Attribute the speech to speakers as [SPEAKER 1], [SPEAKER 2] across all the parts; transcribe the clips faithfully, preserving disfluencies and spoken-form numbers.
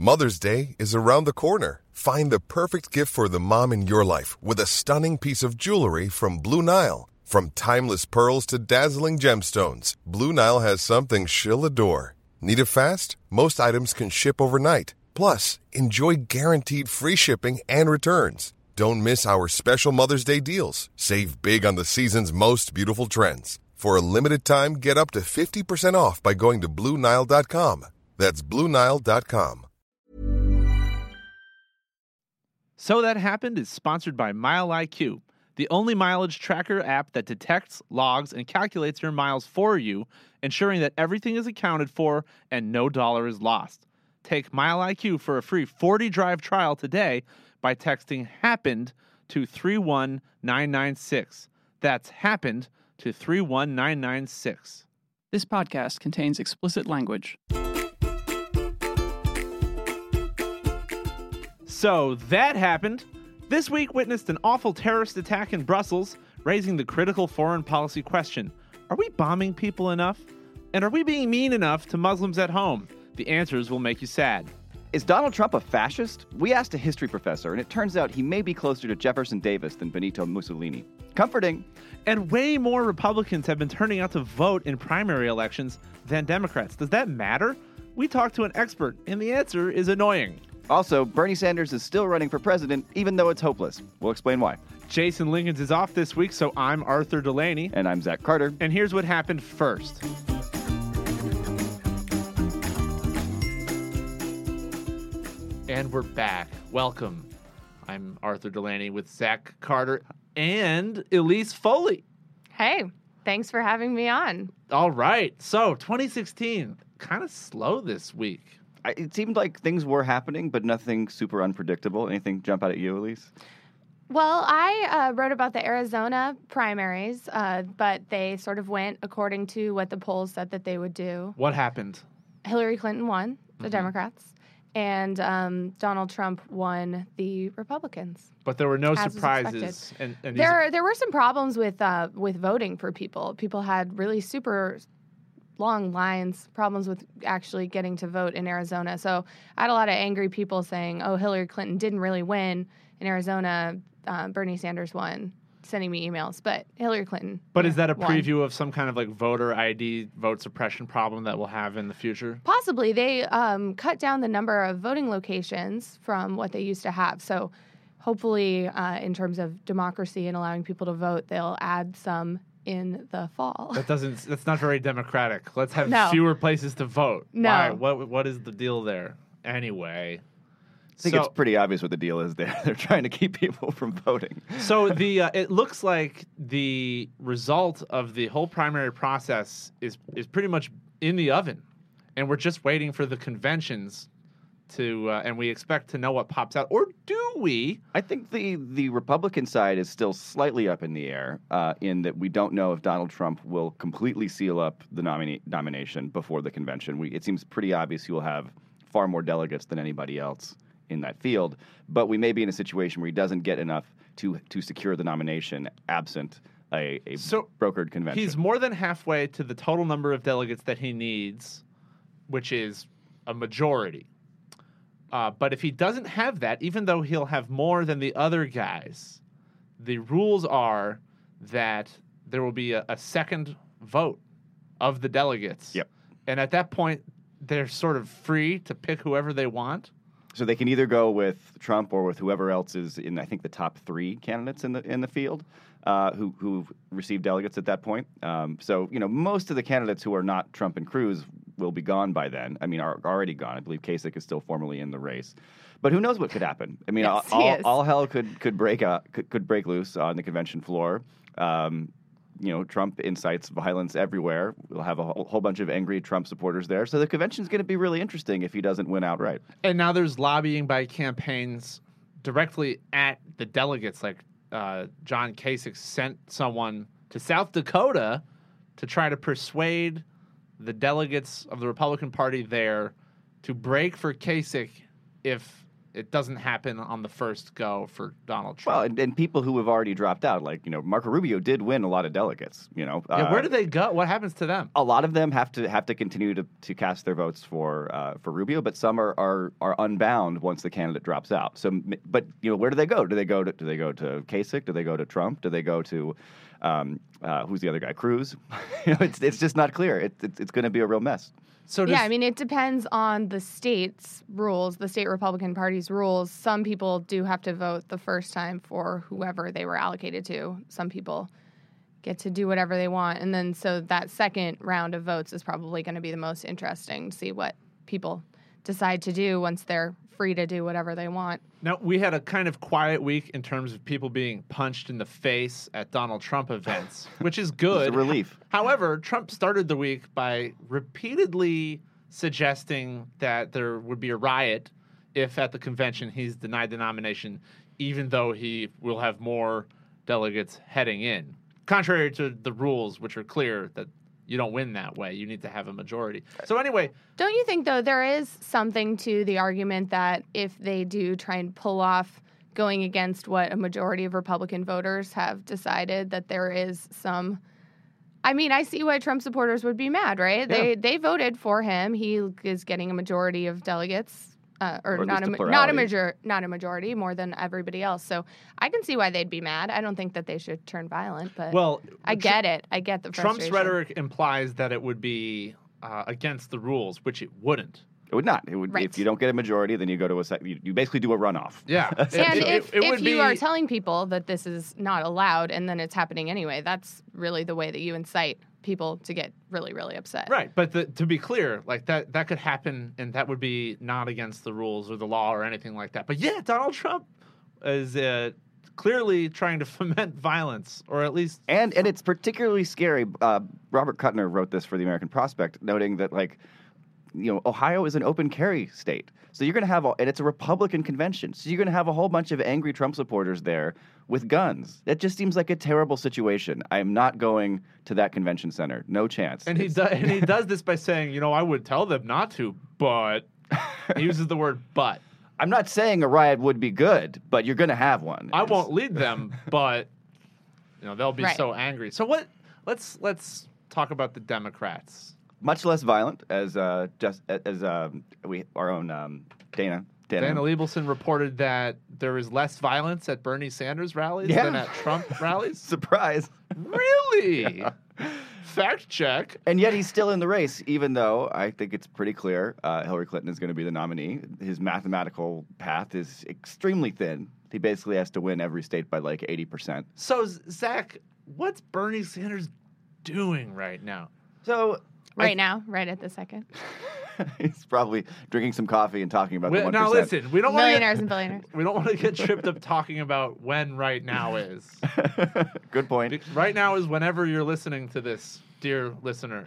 [SPEAKER 1] Mother's Day is around the corner. Find the perfect gift for the mom in your life with a stunning piece of jewelry from Blue Nile. From timeless pearls to dazzling gemstones, Blue Nile has something she'll adore. Need it fast? Most items can ship overnight. Plus, enjoy guaranteed free shipping and returns. Don't miss our special Mother's Day deals. Save big on the season's most beautiful trends. For a limited time, get up to fifty percent off by going to Blue Nile dot com. That's Blue Nile dot com.
[SPEAKER 2] So That Happened is sponsored by MileIQ, the only mileage tracker app that detects, logs, and calculates your miles for you, ensuring that everything is accounted for and no dollar is lost. Take MileIQ for a free forty drive trial today by texting HAPPENED to three one nine nine six. That's HAPPENED to three one nine nine six.
[SPEAKER 3] This podcast contains explicit language.
[SPEAKER 2] So that happened. This week witnessed an awful terrorist attack in Brussels, raising the critical foreign policy question. Are we bombing people enough? And are we being mean enough to Muslims at home? The answers will make you sad.
[SPEAKER 4] Is Donald Trump a fascist? We asked a history professor, and it turns out he may be closer to Jefferson Davis than Benito Mussolini. Comforting.
[SPEAKER 2] And way more Republicans have been turning out to vote in primary elections than Democrats. Does that matter? We talked to an expert, and the answer is annoying.
[SPEAKER 4] Also, Bernie Sanders is still running for president, even though it's hopeless. We'll explain why.
[SPEAKER 2] Jason Lincolns is off this week, so I'm Arthur Delaney.
[SPEAKER 4] And I'm Zach Carter.
[SPEAKER 2] And here's what happened first. And we're back. Welcome. I'm Arthur Delaney with Zach Carter and Elise Foley.
[SPEAKER 5] Hey, thanks for having me on.
[SPEAKER 2] All right. So, twenty sixteen, kind of slow this week.
[SPEAKER 4] I, it seemed like things were happening, but nothing super unpredictable. Anything jump out at you, Elise?
[SPEAKER 5] Well, I uh, wrote about the Arizona primaries, uh, but they sort of went according to what the polls said that they would do.
[SPEAKER 2] What happened?
[SPEAKER 5] Hillary Clinton won, the
[SPEAKER 2] Mm-hmm.
[SPEAKER 5] Democrats, and um, Donald Trump won the Republicans.
[SPEAKER 2] But there were no
[SPEAKER 5] as was
[SPEAKER 2] surprises.
[SPEAKER 5] expected.
[SPEAKER 2] And, and these
[SPEAKER 5] There, there were some problems with uh, with voting for people. People had really super long lines, problems with actually getting to vote in Arizona. So I had a lot of angry people saying, oh, Hillary Clinton didn't really win in Arizona. Uh, Bernie Sanders won, sending me emails. But Hillary Clinton
[SPEAKER 2] But
[SPEAKER 5] yeah,
[SPEAKER 2] is that a
[SPEAKER 5] won.
[SPEAKER 2] preview of some kind of like voter I D, vote suppression problem that we'll have in the future?
[SPEAKER 5] Possibly. They um, cut down the number of voting locations from what they used to have. So hopefully, uh, in terms of democracy and allowing people to vote, they'll add some in the fall.
[SPEAKER 2] That doesn't. That's not very democratic. Let's have
[SPEAKER 5] No.
[SPEAKER 2] fewer places to vote.
[SPEAKER 5] No.
[SPEAKER 2] Why? What? What is the deal there? Anyway,
[SPEAKER 4] I think
[SPEAKER 2] so,
[SPEAKER 4] it's pretty obvious what the deal is there. They're trying to keep people from voting.
[SPEAKER 2] so the uh, it looks like the result of the whole primary process is is pretty much in the oven, and we're just waiting for the conventions to, uh, and we expect to know what pops out. Or do we?
[SPEAKER 4] I think the, the Republican side is still slightly up in the air uh, in that we don't know if Donald Trump will completely seal up the nomina- nomination before the convention. We, it seems pretty obvious he will have far more delegates than anybody else in that field, but we may be in a situation where he doesn't get enough to to secure the nomination absent a, a
[SPEAKER 2] So
[SPEAKER 4] brokered convention.
[SPEAKER 2] He's more than halfway to the total number of delegates that he needs, which is a majority. Uh, but if he doesn't have that, even though he'll have more than the other guys, the rules are that there will be a, a second vote of the delegates.
[SPEAKER 4] Yep.
[SPEAKER 2] And at that point, they're sort of free to pick whoever they want.
[SPEAKER 4] So they can either go with Trump or with whoever else is in, I think, the top three candidates in the in the field uh, who who received delegates at that point. Um, so you know, most of the candidates who are not Trump and Cruz will be gone by then. I mean, are already gone. I believe Kasich is still formally in the race, but who knows what could happen? I mean,
[SPEAKER 5] Yes, he
[SPEAKER 4] all,
[SPEAKER 5] is.
[SPEAKER 4] all hell could could break out could, could break loose on the convention floor. Um, you know, Trump incites violence everywhere. We'll have a whole, whole bunch of angry Trump supporters there. So the convention's going to be really interesting if he doesn't win outright.
[SPEAKER 2] And now there's lobbying by campaigns directly at the delegates. Like uh, John Kasich sent someone to South Dakota to try to persuade the delegates of the Republican Party there to break for Kasich if it doesn't happen on the first go for Donald Trump.
[SPEAKER 4] Well, and, and people who have already dropped out, like, you know, Marco Rubio did win a lot of delegates, you know.
[SPEAKER 2] yeah,
[SPEAKER 4] uh,
[SPEAKER 2] where do they go? What happens to them?
[SPEAKER 4] A lot of them have to have to continue to, to cast their votes for uh, for Rubio, but some are, are are unbound once the candidate drops out. So, but you know, where do they go? Do they go to do they go to Kasich? Do they go to Trump? Do they go to um, uh, who's the other guy? Cruz? you know, it's it's just not clear. It, it, it's going to be a real mess.
[SPEAKER 2] So does,
[SPEAKER 5] yeah, I mean, it depends on the state's rules, the state Republican Party's rules. Some people do have to vote the first time for whoever they were allocated to. Some people get to do whatever they want. And then so that second round of votes is probably going to be the most interesting to see what people decide to do once they're free to do whatever they want.
[SPEAKER 2] Now, we had a kind of quiet week in terms of people being punched in the face at Donald Trump events, which is good.
[SPEAKER 4] It's a relief.
[SPEAKER 2] However, Trump started the week by repeatedly suggesting that there would be a riot if at the convention he's denied the nomination, even though he will have more delegates heading in. Contrary to the rules, which are clear that you don't win that way. You need to have a majority. So anyway.
[SPEAKER 5] Don't you think, though, there is something to the argument that if they do try and pull off going against what a majority of Republican voters have decided, that there is some... I mean, I see why Trump supporters would be mad, right?
[SPEAKER 2] Yeah.
[SPEAKER 5] They they voted for him. He is getting a majority of delegates. Uh, or,
[SPEAKER 4] Or at
[SPEAKER 5] not
[SPEAKER 4] least
[SPEAKER 5] a,
[SPEAKER 4] a
[SPEAKER 5] ma-
[SPEAKER 4] plurality.
[SPEAKER 5] not a major not a majority, more than everybody else. So I can see why they'd be mad. I don't think that they should turn violent, but
[SPEAKER 2] Well,
[SPEAKER 5] I get it. I get the
[SPEAKER 2] Trump's
[SPEAKER 5] frustration.
[SPEAKER 2] rhetoric implies that it would be uh, against the rules, which it wouldn't.
[SPEAKER 4] It would not. It would.
[SPEAKER 5] Right.
[SPEAKER 4] If you don't get a majority, then you go to a sec- you, you basically do a runoff.
[SPEAKER 2] Yeah.
[SPEAKER 5] And
[SPEAKER 2] It-
[SPEAKER 5] if,
[SPEAKER 2] it
[SPEAKER 5] if
[SPEAKER 2] would
[SPEAKER 5] you
[SPEAKER 2] be-
[SPEAKER 5] are telling people that this is not allowed and then it's happening anyway, that's really the way that you incite people to get really, really upset.
[SPEAKER 2] Right, but the, to be clear, like that that could happen, and that would be not against the rules or the law or anything like that. But yeah, Donald Trump is uh, clearly trying to foment violence, or at least
[SPEAKER 4] And and it's particularly scary. Uh, Robert Kuttner wrote this for the American Prospect, noting that, like, you know, Ohio is an open carry state. So you're going to have, a, and it's a Republican convention. So you're going to have a whole bunch of angry Trump supporters there with guns. That just seems like a terrible situation. I am not going to that convention center. No chance.
[SPEAKER 2] and he
[SPEAKER 4] It's-
[SPEAKER 2] does and he does this by saying, you know, I would tell them not to, but he uses the word but.
[SPEAKER 4] I'm not saying a riot would be good, but you're going to have one.
[SPEAKER 2] I
[SPEAKER 4] It's-
[SPEAKER 2] won't lead them, but you know they'll be
[SPEAKER 5] Right.
[SPEAKER 2] so angry. So what? Let's let's talk about the Democrats.
[SPEAKER 4] Much less violent, as uh, just as uh, we our own um, Dana. Dana.
[SPEAKER 2] Dana Liebelson reported that there is less violence at Bernie Sanders rallies
[SPEAKER 4] Yeah.
[SPEAKER 2] than at Trump rallies.
[SPEAKER 4] Surprise.
[SPEAKER 2] Really? Fact check.
[SPEAKER 4] And yet he's still in the race, even though I think it's pretty clear uh, Hillary Clinton is going to be the nominee. His mathematical path is extremely thin. He basically has to win every state by like eighty percent.
[SPEAKER 2] So, Zach, what's Bernie Sanders doing right now?
[SPEAKER 4] So
[SPEAKER 5] Right now, right at the second.
[SPEAKER 4] he's probably drinking some coffee and talking about
[SPEAKER 2] We,
[SPEAKER 4] the one
[SPEAKER 2] now,
[SPEAKER 4] percent.
[SPEAKER 2] listen, we don't want
[SPEAKER 5] Millionaires
[SPEAKER 2] to
[SPEAKER 5] and billionaires.
[SPEAKER 2] we don't want to get tripped up talking about when right now is.
[SPEAKER 4] Good point.
[SPEAKER 2] Be- Right now is whenever you're listening to this, dear listener.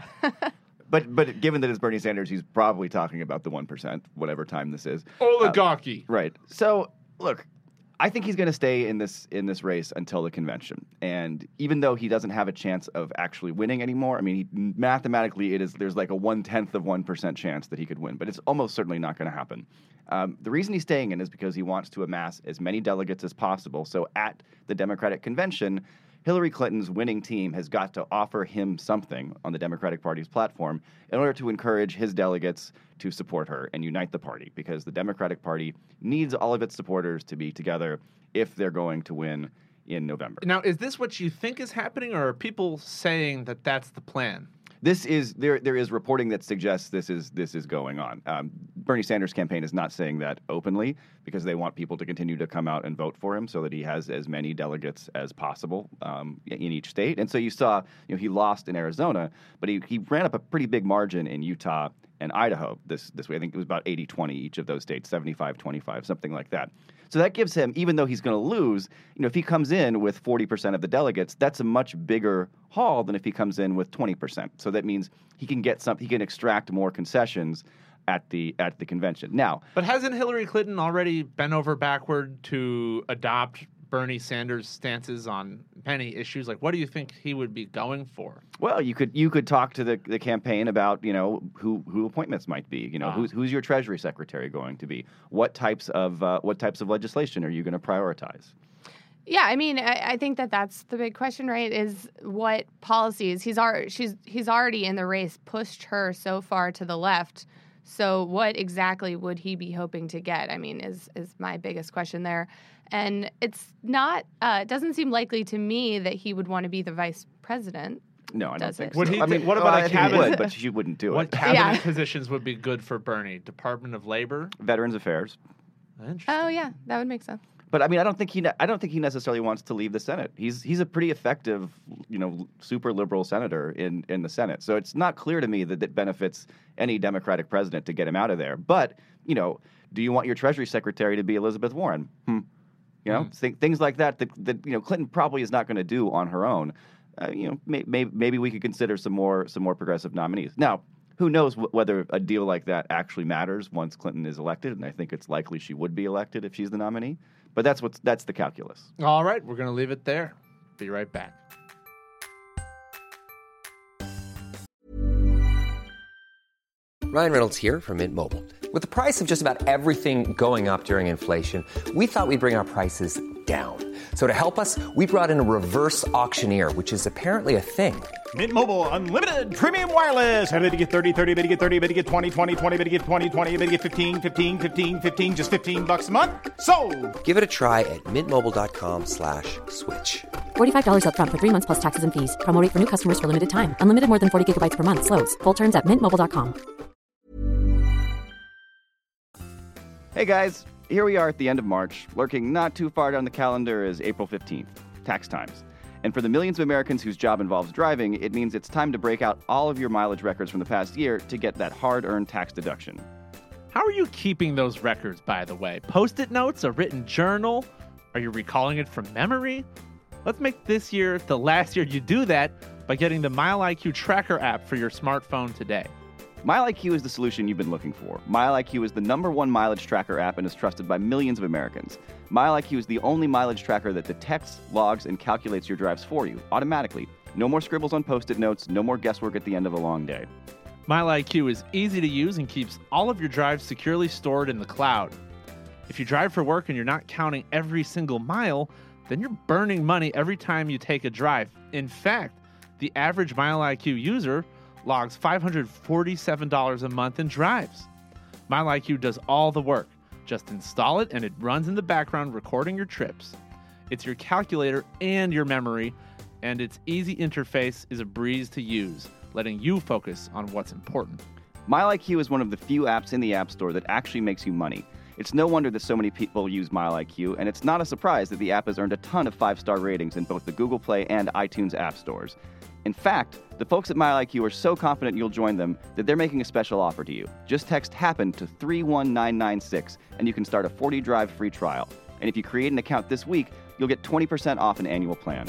[SPEAKER 4] But but given that it's Bernie Sanders, he's probably talking about the one percent, whatever time this is.
[SPEAKER 2] Oligarchy.
[SPEAKER 4] Right. So look, I think he's going to stay in this in this race until the convention. And even though he doesn't have a chance of actually winning anymore, I mean, he, mathematically, it is there's like a one tenth of one percent chance that he could win, but it's almost certainly not going to happen. Um, the reason he's staying in is because he wants to amass as many delegates as possible. So at the Democratic convention, Hillary Clinton's winning team has got to offer him something on the Democratic Party's platform in order to encourage his delegates to support her and unite the party, because the Democratic Party needs all of its supporters to be together if they're going to win in November.
[SPEAKER 2] Now, is this what you think is happening, or are people saying that that's the plan?
[SPEAKER 4] This is there. There is reporting that suggests this is this is going on. Um, Bernie Sanders' campaign is not saying that openly because they want people to continue to come out and vote for him so that he has as many delegates as possible um, in each state. And so you saw, you know, he lost in Arizona, but he, he ran up a pretty big margin in Utah and Idaho this this way. I think it was about eighty twenty each of those states, seventy-five twenty-five, something like that. So that gives him, even though he's going to lose, you know, if he comes in with forty percent of the delegates, that's a much bigger haul than if he comes in with twenty percent. So that means he can get some, he can extract more concessions at the at the convention. Now,
[SPEAKER 2] But hasn't Hillary Clinton already bent over backward to adopt Bernie Sanders' stances on many issues? Like, what do you think he would be going for?
[SPEAKER 4] Well, you could you could talk to the, the campaign about, you know, who who appointments might be. You know,
[SPEAKER 2] Wow.
[SPEAKER 4] who's who's your Treasury Secretary going to be? What types of uh, what types of legislation are you going to prioritize?
[SPEAKER 5] Yeah, I mean, I, I think that that's the big question, right? Is what policies he's already she's he's already in the race, pushed her so far to the left. So what exactly would he be hoping to get? I mean, is is my biggest question there. And it's not. Uh, it doesn't seem likely to me that he would want to be the vice president.
[SPEAKER 4] No, I don't
[SPEAKER 5] Does
[SPEAKER 4] think
[SPEAKER 5] it?
[SPEAKER 4] so.
[SPEAKER 2] Would he
[SPEAKER 4] I
[SPEAKER 2] do-
[SPEAKER 4] mean,
[SPEAKER 2] what
[SPEAKER 4] well,
[SPEAKER 2] about a
[SPEAKER 4] I think he
[SPEAKER 2] cabinet-
[SPEAKER 4] would, but she wouldn't do
[SPEAKER 2] What
[SPEAKER 4] it.
[SPEAKER 2] cabinet
[SPEAKER 5] Yeah.
[SPEAKER 2] positions would be good for Bernie? Department of Labor?
[SPEAKER 4] Veterans Affairs.
[SPEAKER 2] Interesting.
[SPEAKER 5] Oh yeah, that would make sense.
[SPEAKER 4] But I mean, I don't think he. ne- I don't think he necessarily wants to leave the Senate. He's he's a pretty effective, you know, super liberal senator in, in the Senate. So it's not clear to me that it benefits any Democratic president to get him out of there. But you know, do you want your Treasury Secretary to be Elizabeth Warren? Hmm. You know, th- things like that, that that you know Clinton probably is not going to do on her own. Uh, you know, may, may, maybe we could consider some more some more progressive nominees. Now, who knows wh- whether a deal like that actually matters once Clinton is elected? And I think it's likely she would be elected if she's the nominee. But that's what's that's the calculus.
[SPEAKER 2] All right, we're going to leave it there. Be right back.
[SPEAKER 6] Ryan Reynolds here from Mint Mobile. With the price of just about everything going up during inflation, we thought we'd bring our prices down. So to help us, we brought in a reverse auctioneer, which is apparently a thing.
[SPEAKER 7] Mint Mobile Unlimited Premium Wireless. How to get thirty, thirty, bit to get thirty, bit to get twenty, twenty, twenty, bit to get twenty, twenty, bit to get fifteen, fifteen, fifteen, fifteen, just fifteen bucks a month? Sold!
[SPEAKER 6] Give it a try at mintmobile.com slash switch.
[SPEAKER 8] forty-five dollars up front for three months plus taxes and fees. Promo rate for new customers for limited time. Unlimited more than forty gigabytes per month. Slows full terms at mint mobile dot com.
[SPEAKER 4] Hey guys, here we are at the end of March. Lurking not too far down the calendar is April fifteenth, tax times. And for the millions of Americans whose job involves driving, it means it's time to break out all of your mileage records from the past year to get that hard-earned tax deduction.
[SPEAKER 2] How are you keeping those records, by the way? Post-it notes, a written journal? Are you recalling it from memory? Let's make this year the last year you do that by getting the MileIQ Tracker app for your smartphone today.
[SPEAKER 4] MileIQ is the solution you've been looking for. MileIQ is the number one mileage tracker app and is trusted by millions of Americans. MileIQ is the only mileage tracker that detects, logs, and calculates your drives for you, automatically. No more scribbles on Post-it notes, no more guesswork at the end of a long day.
[SPEAKER 2] MileIQ is easy to use and keeps all of your drives securely stored in the cloud. If you drive for work and you're not counting every single mile, then you're burning money every time you take a drive. In fact, the average MileIQ user logs five hundred forty-seven dollars a month in drives. MileIQ does all the work. Just install it and it runs in the background recording your trips. It's your calculator and your memory, and its easy interface is a breeze to use, letting you focus on what's important.
[SPEAKER 4] MileIQ is one of the few apps in the App Store that actually makes you money. It's no wonder that so many people use MileIQ, and it's not a surprise that the app has earned a ton of five-star ratings in both the Google Play and iTunes app stores. In fact, the folks at MileIQ are so confident you'll join them that they're making a special offer to you. Just text HAPPEN to three one nine nine six, and you can start a forty drive free trial. And if you create an account this week, you'll get twenty percent off an annual plan.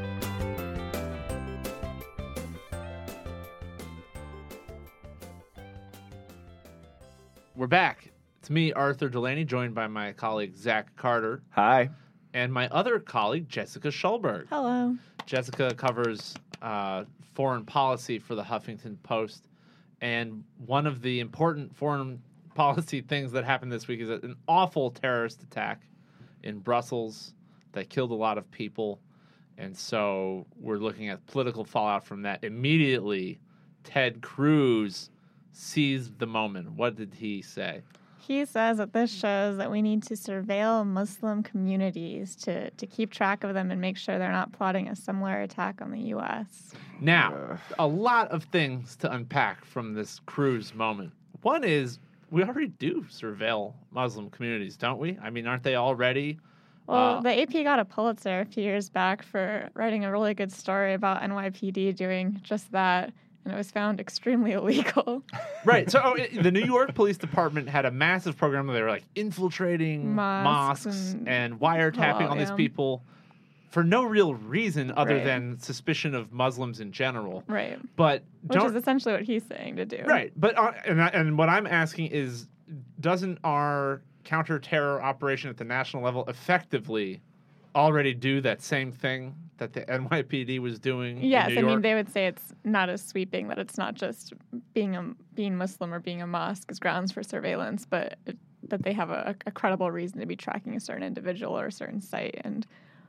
[SPEAKER 2] We're back. It's me, Arthur Delaney, joined by my colleague Zach Carter
[SPEAKER 4] Hi.
[SPEAKER 2] and my other colleague, Jessica Schulberg.
[SPEAKER 9] Hello.
[SPEAKER 2] Jessica covers uh, foreign policy for the Huffington Post. And one of the important foreign policy things that happened this week is an awful terrorist attack in Brussels that killed a lot of people. And so we're looking at political fallout from that. Immediately, Ted Cruz seized the moment. What did he say?
[SPEAKER 9] He says that this shows that we need to surveil Muslim communities to, to keep track of them and make sure they're not plotting a similar attack on the U S.
[SPEAKER 2] Now, a lot of things to unpack from this Cruz moment. One is we already do surveil Muslim communities, don't we? I mean, aren't they already?
[SPEAKER 9] Well,
[SPEAKER 2] uh,
[SPEAKER 9] the A P got a Pulitzer a few years back for writing a really good story about N Y P D doing just that, and it was found extremely illegal.
[SPEAKER 2] Right. So oh, the New York Police Department had a massive program where they were like infiltrating
[SPEAKER 9] Mosques
[SPEAKER 2] mosques and,
[SPEAKER 9] and-
[SPEAKER 2] wiretapping
[SPEAKER 9] Hello,
[SPEAKER 2] all these
[SPEAKER 9] yeah.
[SPEAKER 2] people for no real reason other
[SPEAKER 9] Right.
[SPEAKER 2] than suspicion of Muslims in general.
[SPEAKER 9] Right.
[SPEAKER 2] But
[SPEAKER 9] Which
[SPEAKER 2] don't
[SPEAKER 9] is essentially what he's saying to do.
[SPEAKER 2] right. But uh, and I- and what I'm asking is, doesn't our counterterror operation at the national level effectively already do that same thing that the N Y P D was doing
[SPEAKER 9] Yes,
[SPEAKER 2] in New
[SPEAKER 9] I
[SPEAKER 2] York?
[SPEAKER 9] mean, they would say it's not as sweeping, that it's not just being a being Muslim or being a mosque as grounds for surveillance, but it, that they have a, a credible reason to be tracking a certain individual or a certain site, and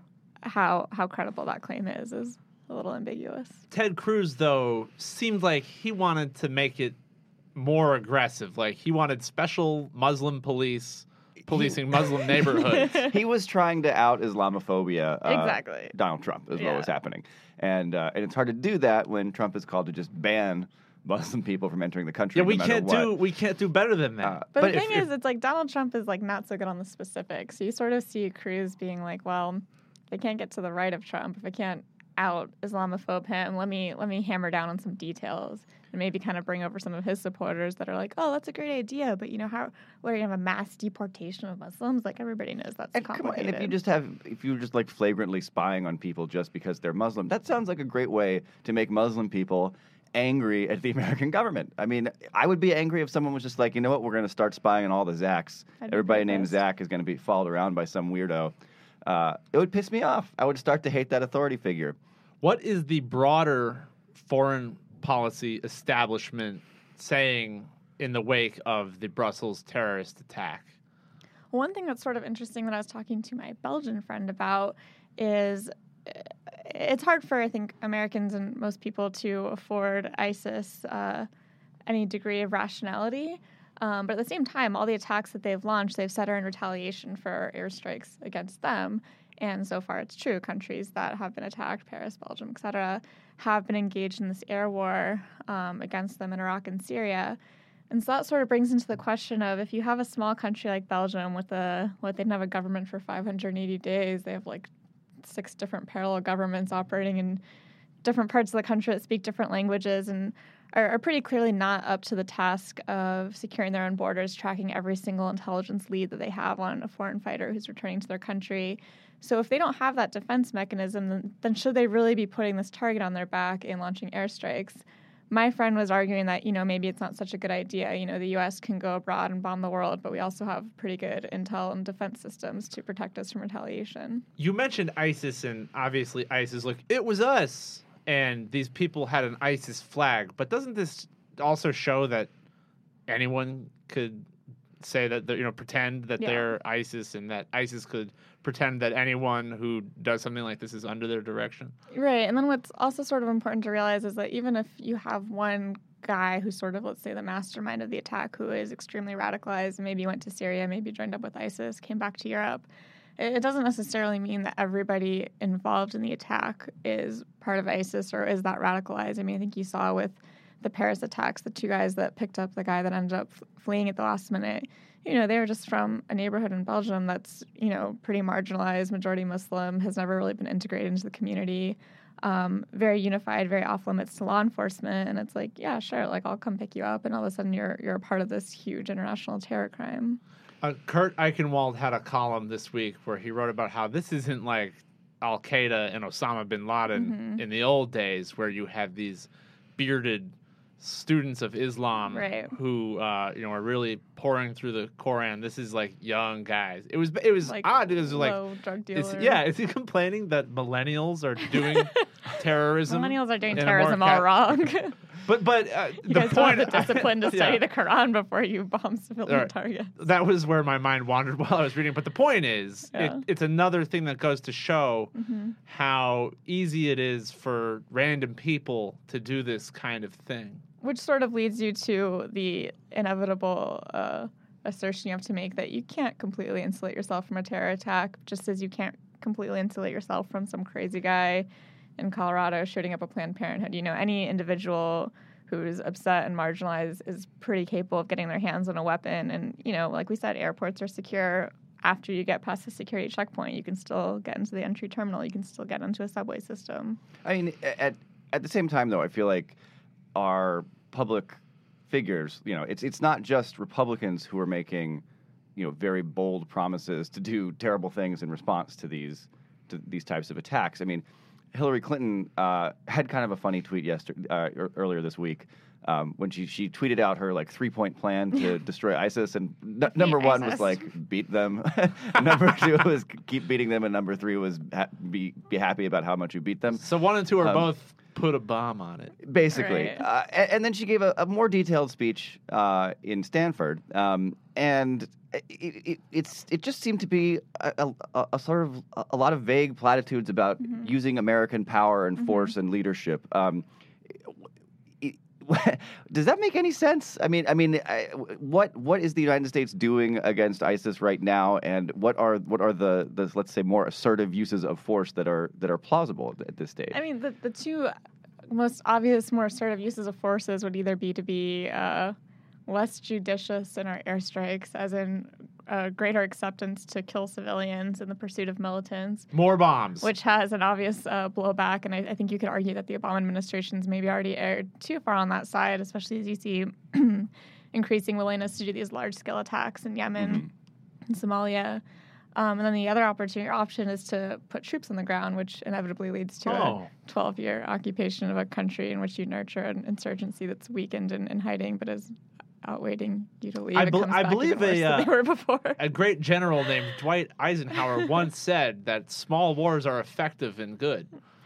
[SPEAKER 9] how how credible that claim is is a little ambiguous.
[SPEAKER 2] Ted Cruz, though, seemed like he wanted to make it more aggressive. Like he wanted special Muslim police policing Muslim neighborhoods.
[SPEAKER 4] He was trying to out Islamophobia. Uh,
[SPEAKER 9] Exactly.
[SPEAKER 4] Donald Trump is
[SPEAKER 9] Yeah.
[SPEAKER 4] what was happening, and uh, and it's hard to do that when Trump is called to just ban Muslim people from entering the country.
[SPEAKER 2] Yeah,
[SPEAKER 4] no
[SPEAKER 2] we
[SPEAKER 4] matter
[SPEAKER 2] can't
[SPEAKER 4] what.
[SPEAKER 2] do we can't do better than that.
[SPEAKER 4] Uh,
[SPEAKER 9] But,
[SPEAKER 4] But
[SPEAKER 9] the
[SPEAKER 4] if-
[SPEAKER 9] thing
[SPEAKER 4] if-
[SPEAKER 9] is, it's like Donald Trump is like not so good on the specifics. You sort of see Cruz being like, well, they can't get to the right of Trump if I can't out Islamophobe him. Let me let me hammer down on some details and maybe kind of bring over some of his supporters that are like, oh, that's a great idea, but you know how what are you gonna have a mass deportation of Muslims? Like everybody knows that's
[SPEAKER 4] And come on,
[SPEAKER 9] complicated.
[SPEAKER 4] and if you just have, if you're just like flagrantly spying on people just because they're Muslim, that sounds like a great way to make Muslim people angry at the American government. I mean, I would be angry if someone was just like, you know what, we're going to start spying on all the Zacks.
[SPEAKER 9] I'd be
[SPEAKER 4] Everybody
[SPEAKER 9] pretty
[SPEAKER 4] named
[SPEAKER 9] pissed.
[SPEAKER 4] Zach is going to be followed around by some weirdo. Uh, it would piss me off. I would start to hate that authority figure.
[SPEAKER 2] What is the broader foreign policy establishment saying in the wake of the Brussels terrorist attack?
[SPEAKER 9] One thing that's sort of interesting that I was talking to my Belgian friend about is uh, it's hard for, I think, Americans and most people to afford ISIS uh, any degree of rationality. Um, but at the same time, all the attacks that they've launched, they've said are in retaliation for airstrikes against them. And so far, it's true. Countries that have been attacked, Paris, Belgium, et cetera, have been engaged in this air war um, against them in Iraq and Syria. And so that sort of brings into the question of if you have a small country like Belgium with a what they didn't have a government for five hundred eighty days, they have like six different parallel governments operating in different parts of the country that speak different languages and are, are pretty clearly not up to the task of securing their own borders, tracking every single intelligence lead that they have on a foreign fighter who's returning to their country. So if they don't have that defense mechanism, then, then should they really be putting this target on their back and launching airstrikes? My friend was arguing that, you know, maybe it's not such a good idea. You know, the U S can go abroad and bomb the world, but we also have pretty good intel and defense systems to protect us from retaliation.
[SPEAKER 2] You mentioned ISIS, and obviously ISIS, like, it was us. And these people had an ISIS flag. But doesn't this also show that anyone could say that, they're, you know, pretend that
[SPEAKER 9] Yeah.
[SPEAKER 2] they're ISIS, and that ISIS could pretend that anyone who does something like this is under their direction?
[SPEAKER 9] Right. And then what's also sort of important to realize is that even if you have one guy who's sort of, let's say, the mastermind of the attack, who is extremely radicalized, maybe went to Syria, maybe joined up with ISIS, came back to Europe, it doesn't necessarily mean that everybody involved in the attack is part of ISIS or is that radicalized. I mean, I think you saw with the Paris attacks, the two guys that picked up the guy that ended up fleeing at the last minute, you know, they were just from a neighborhood in Belgium that's, you know, pretty marginalized, majority Muslim, has never really been integrated into the community, um, very unified, very off limits to law enforcement. And it's like, yeah, sure, like I'll come pick you up. And all of a sudden you're you're a part of this huge international terror crime.
[SPEAKER 2] Uh, Kurt Eichenwald had a column this week where he wrote about how this isn't like Al Qaeda and Osama bin Laden
[SPEAKER 9] Mm-hmm.
[SPEAKER 2] in the old days, where you have these bearded students of Islam
[SPEAKER 9] Right.
[SPEAKER 2] who uh, you know are really pouring through the Quran. This is like young guys. It was it was
[SPEAKER 9] Like
[SPEAKER 2] odd. It was like
[SPEAKER 9] low drug
[SPEAKER 2] is,
[SPEAKER 9] dealer.
[SPEAKER 2] yeah. Is he complaining that millennials are doing terrorism?
[SPEAKER 9] Millennials are doing
[SPEAKER 2] in a more
[SPEAKER 9] terrorism all
[SPEAKER 2] cat-
[SPEAKER 9] wrong.
[SPEAKER 2] But but uh,
[SPEAKER 9] You
[SPEAKER 2] the
[SPEAKER 9] guys don't
[SPEAKER 2] point
[SPEAKER 9] have the discipline to study
[SPEAKER 2] yeah.
[SPEAKER 9] the Quran before you bomb civilian
[SPEAKER 2] Right.
[SPEAKER 9] targets.
[SPEAKER 2] That was where my mind wandered while I was reading. But the point is,
[SPEAKER 9] Yeah.
[SPEAKER 2] it, it's another thing that goes to show
[SPEAKER 9] Mm-hmm.
[SPEAKER 2] how easy it is for random people to do this kind of thing.
[SPEAKER 9] Which sort of leads you to the inevitable uh, assertion you have to make that you can't completely insulate yourself from a terror attack, just as you can't completely insulate yourself from some crazy guy in Colorado shooting up a Planned Parenthood. You know, any individual who's upset and marginalized is pretty capable of getting their hands on a weapon. And, you know, like we said, airports are secure. After you get past the security checkpoint, you can still get into the entry terminal. You can still get into a subway system.
[SPEAKER 4] I mean, at at the same time, though, I feel like our public figures, you know, it's it's not just Republicans who are making, you know, very bold promises to do terrible things in response to these to these types of attacks. I mean, Hillary Clinton uh, had kind of a funny tweet yesterday, uh, earlier this week, Um, when she, she tweeted out her like three point plan to destroy ISIS, and n- number one
[SPEAKER 9] ISIS.
[SPEAKER 4] was like beat them, number two was keep beating them, and number three was ha- be be happy about how much you beat them.
[SPEAKER 2] So one and two are
[SPEAKER 4] Um,
[SPEAKER 2] both put a bomb on it.
[SPEAKER 4] Basically,
[SPEAKER 9] Right.
[SPEAKER 4] uh, and, and then she gave a, a more detailed speech uh, in Stanford, um, and it, it, it's it just seemed to be a, a, a sort of a, a lot of vague platitudes about
[SPEAKER 9] Mm-hmm.
[SPEAKER 4] using American power and force and leadership. Um, it- does that make any sense? I mean, I mean, I, what what is the United States doing against ISIS right now, and what are what are the, the let's say more assertive uses of force that are that are plausible at, at this stage?
[SPEAKER 9] I mean, the, the two most obvious, more assertive uses of forces would either be to be uh, less judicious in our airstrikes, as in uh, greater acceptance to kill civilians in the pursuit of militants,
[SPEAKER 2] More bombs.
[SPEAKER 9] which has an obvious uh, blowback. And I, I think you could argue that the Obama administration's maybe already erred too far on that side, especially as you see increasing willingness to do these large-scale attacks in Yemen and Somalia. Um, and then the other opportunity option is to put troops on the ground, which inevitably leads to
[SPEAKER 2] Oh.
[SPEAKER 9] a twelve-year occupation of a country in which you nurture an insurgency that's weakened and in hiding, but is outwaiting you to leave.
[SPEAKER 2] I
[SPEAKER 9] It
[SPEAKER 2] bel-
[SPEAKER 9] comes
[SPEAKER 2] I
[SPEAKER 9] back
[SPEAKER 2] believe
[SPEAKER 9] even worse
[SPEAKER 2] a,
[SPEAKER 9] than
[SPEAKER 2] uh,
[SPEAKER 9] they were before.
[SPEAKER 2] A great general named Dwight Eisenhower once said that small wars are effective and good.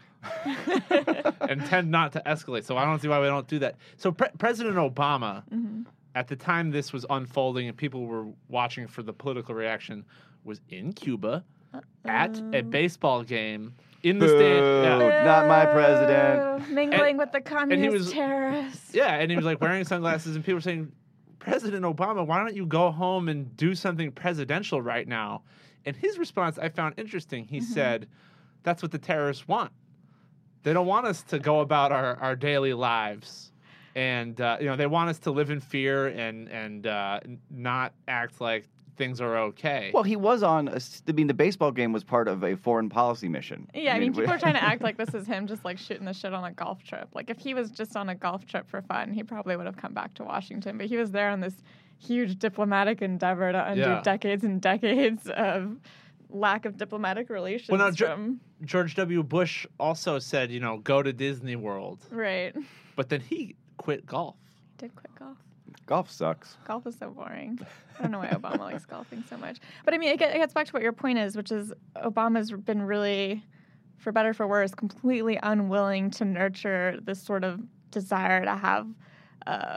[SPEAKER 2] And tend not to escalate. So I don't see why we don't do that. So Pre- President Obama,
[SPEAKER 9] Mm-hmm.
[SPEAKER 2] at the time this was unfolding and people were watching for the political reaction, was in Cuba at a baseball game in the stand. Yeah.
[SPEAKER 4] Not my president.
[SPEAKER 9] Uh, mingling
[SPEAKER 2] And-
[SPEAKER 9] with the communist
[SPEAKER 2] was-
[SPEAKER 9] terrorists.
[SPEAKER 2] Yeah, and he was like wearing sunglasses, and people were saying, President Obama, why don't you go home and do something presidential right now? And his response I found interesting. He said, that's what the terrorists want. They don't want us to go about our, our daily lives. And, uh, you know, they want us to live in fear and, and uh, n- not act like things are okay.
[SPEAKER 4] Well, he was on. A, s- I mean, the baseball game was part of a foreign policy mission.
[SPEAKER 9] Yeah, I mean,
[SPEAKER 4] we-
[SPEAKER 9] people are trying to act like this is him just like shooting the shit on a golf trip. Like, if he was just on a golf trip for fun, he probably would have come back to Washington. But he was there on this huge diplomatic endeavor to undo
[SPEAKER 2] Yeah.
[SPEAKER 9] decades and decades of lack of diplomatic relations
[SPEAKER 2] Well, no, Jo-
[SPEAKER 9] from.
[SPEAKER 2] George W. Bush also said, you know, go to Disney World.
[SPEAKER 9] Right.
[SPEAKER 2] But then he quit golf.
[SPEAKER 9] Did quit golf.
[SPEAKER 4] golf sucks.
[SPEAKER 9] Golf is so boring. I don't know why Obama likes golfing so much. But I mean, it get- it gets back to what your point is, which is Obama's been really, for better or for worse, completely unwilling to nurture this sort of desire to have uh,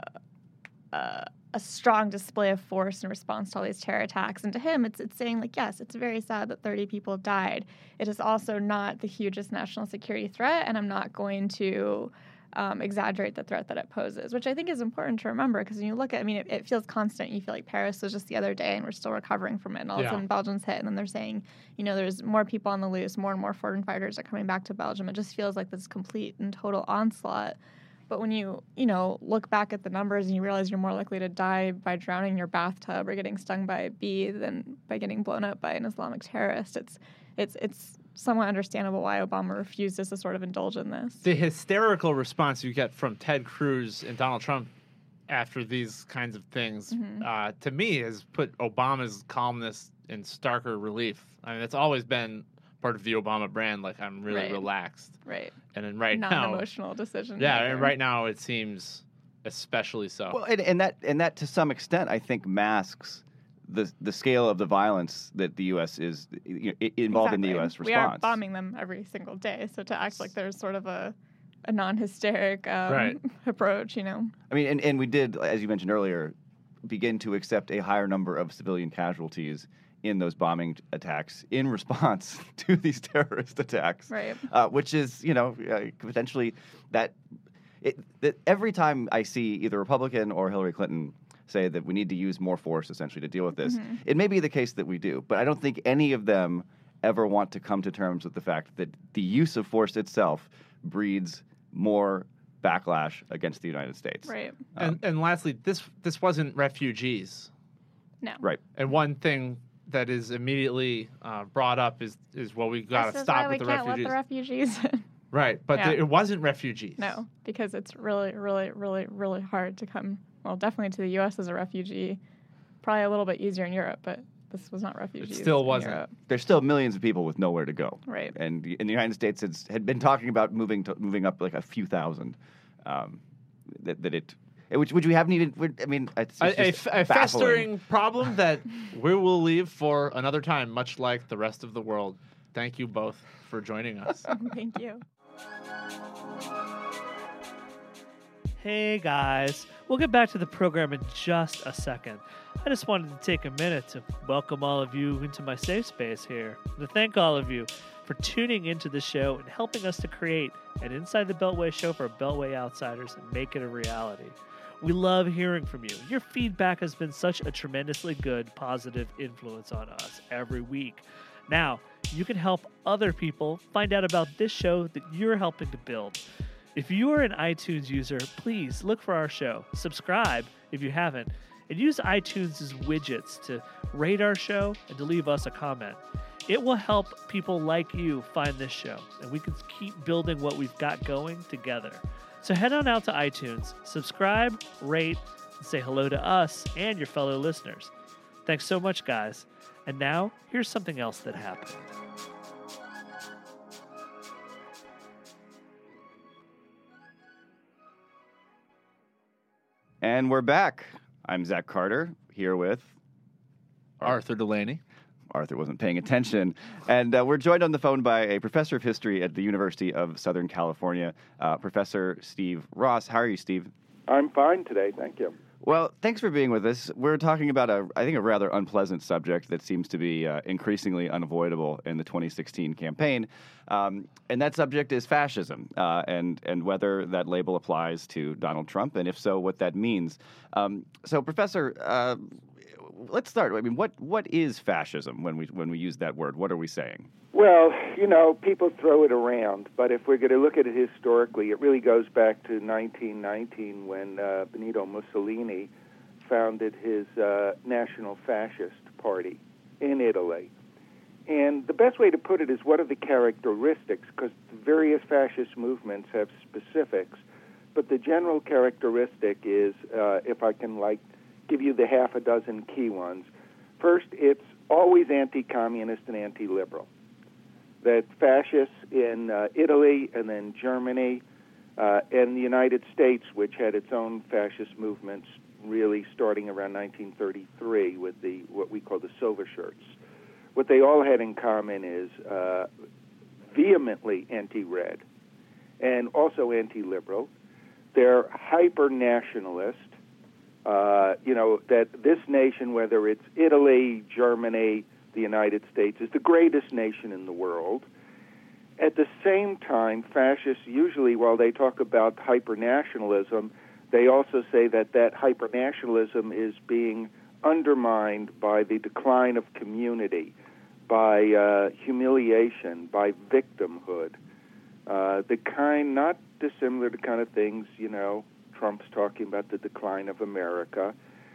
[SPEAKER 9] uh, a strong display of force in response to all these terror attacks. And to him, it's it's saying, like, yes, it's very sad that thirty people died. It is also not the hugest national security threat, and I'm not going to Um, exaggerate the threat that it poses, which I think is important to remember because when you look at, I mean, it, it feels constant. You feel like Paris was just the other day and we're still recovering from it. And all of
[SPEAKER 2] Yeah.
[SPEAKER 9] a sudden Belgium's hit and then they're saying, you know, there's more people on the loose, more and more foreign fighters are coming back to Belgium. It just feels like this complete and total onslaught. But when you, you know, look back at the numbers and you realize you're more likely to die by drowning in your bathtub or getting stung by a bee than by getting blown up by an Islamic terrorist, it's, it's, it's, somewhat understandable why Obama refuses to sort of indulge in this.
[SPEAKER 2] The hysterical response you get from Ted Cruz and Donald Trump after these kinds of things,
[SPEAKER 9] Mm-hmm.
[SPEAKER 2] uh, to me, has put Obama's calmness in starker relief. I mean, it's always been part of the Obama brand. Like, I'm really
[SPEAKER 9] Right.
[SPEAKER 2] relaxed.
[SPEAKER 9] Right.
[SPEAKER 2] And then right now,
[SPEAKER 9] Non-emotional decision.
[SPEAKER 2] yeah,
[SPEAKER 9] maker.
[SPEAKER 2] and right now it seems especially so.
[SPEAKER 4] Well, and, and that and that to some extent, I think, masks the the scale of the violence that the U S is you know, i- involved in the U S
[SPEAKER 9] Exactly.
[SPEAKER 4] response.
[SPEAKER 9] We are bombing them every single day, so to act like there's sort of a a non-hysteric um,
[SPEAKER 2] Right.
[SPEAKER 9] approach, you know.
[SPEAKER 4] I mean, and, and we did, as you mentioned earlier, begin to accept a higher number of civilian casualties in those bombing attacks in response to these terrorist attacks.
[SPEAKER 9] Right.
[SPEAKER 4] Uh, which is, you know, uh, potentially that, it, that every time I see either Republican or Hillary Clinton say that we need to use more force essentially to deal with this,
[SPEAKER 9] Mm-hmm.
[SPEAKER 4] it may be the case that we do, but I don't think any of them ever want to come to terms with the fact that the use of force itself breeds more backlash against the United States.
[SPEAKER 9] Right.
[SPEAKER 2] and, and lastly, this this wasn't refugees.
[SPEAKER 9] No.
[SPEAKER 4] Right.
[SPEAKER 2] And one thing that is immediately uh, brought up is is well, we got
[SPEAKER 9] This
[SPEAKER 2] to
[SPEAKER 9] is
[SPEAKER 2] stop
[SPEAKER 9] why
[SPEAKER 2] with
[SPEAKER 9] we
[SPEAKER 2] the
[SPEAKER 9] can't
[SPEAKER 2] refugees.
[SPEAKER 9] let the refugees in.
[SPEAKER 2] Right, but
[SPEAKER 9] Yeah.
[SPEAKER 2] the, it wasn't refugees.
[SPEAKER 9] No, because it's really, really, really, really hard to come, well, definitely to the U S as a refugee. Probably a little bit easier in Europe, but this was not refugees.
[SPEAKER 2] still
[SPEAKER 9] in
[SPEAKER 2] wasn't.
[SPEAKER 9] Europe.
[SPEAKER 4] There's still millions of people with nowhere to go.
[SPEAKER 9] Right.
[SPEAKER 4] And the, and the United States has, had been talking about moving to, moving up like a few thousand. Um, that, that it Which, which we haven't even. would- I mean, it's, it's
[SPEAKER 2] A, a,
[SPEAKER 4] just
[SPEAKER 2] f- a
[SPEAKER 4] baffling.
[SPEAKER 2] festering problem that we will leave for another time, much like the rest of the world. Thank you both for joining us.
[SPEAKER 9] Thank you.
[SPEAKER 10] Hey guys, we'll get back to the program in just a second. I just wanted to take a minute to welcome all of you into my safe space here, and to thank all of you for tuning into the show and helping us to create an Inside the Beltway show for Beltway outsiders and make it a reality. We love hearing from you. Your feedback has been such a tremendously good, positive influence on us every week. Now, you can help other people find out about this show that you're helping to build. If you are an iTunes user, please look for our show, subscribe if you haven't, and use iTunes' widgets to rate our show and to leave us a comment. It will help people like you find this show, and we can keep building what we've got going together. So head on out to iTunes, subscribe, rate, and say hello to us and your fellow listeners. Thanks so much, guys. And now, here's something else that happened.
[SPEAKER 4] And we're back. I'm Zach Carter, here with
[SPEAKER 2] Arthur Delaney.
[SPEAKER 4] Arthur wasn't paying attention. And uh, we're joined on the phone by a professor of history at the University of Southern California, uh, Professor Steve Ross. How are you, Steve?
[SPEAKER 11] I'm fine today, thank you.
[SPEAKER 4] Well, thanks for being with us. We're talking about, a, I think, a rather unpleasant subject that seems to be uh, increasingly unavoidable in the twenty sixteen campaign. Um, and that subject is fascism, uh, and, and whether that label applies to Donald Trump, and if so, what that means. Um, so, Professor, uh, let's start. I mean, what what is fascism when we when we use that word? What are we saying?
[SPEAKER 11] Well, you know, people throw it around, but if we're going to look at it historically, it really goes back to nineteen nineteen when uh, Benito Mussolini founded his uh, National Fascist Party in Italy. And the best way to put it is, what are the characteristics? Because various fascist movements have specifics, but the general characteristic is, uh, if I can, like, give you the half a dozen key ones. First, it's always anti-communist and anti-liberal. That fascists in uh, Italy and then Germany uh, and the United States, which had its own fascist movements really starting around nineteen thirty-three with the what we call the Silver Shirts. What they all had in common is uh, vehemently anti-red and also anti-liberal. They're hyper-nationalist. Uh, you know, that this nation, whether it's Italy, Germany, the United States, is the greatest nation in the world. At the same time, fascists usually, while they talk about hypernationalism, they also say that that hypernationalism is being undermined by the decline of community, by uh, humiliation, by victimhood. Uh, the kind, not dissimilar to kind of things, you know, Trump's talking about the decline of America.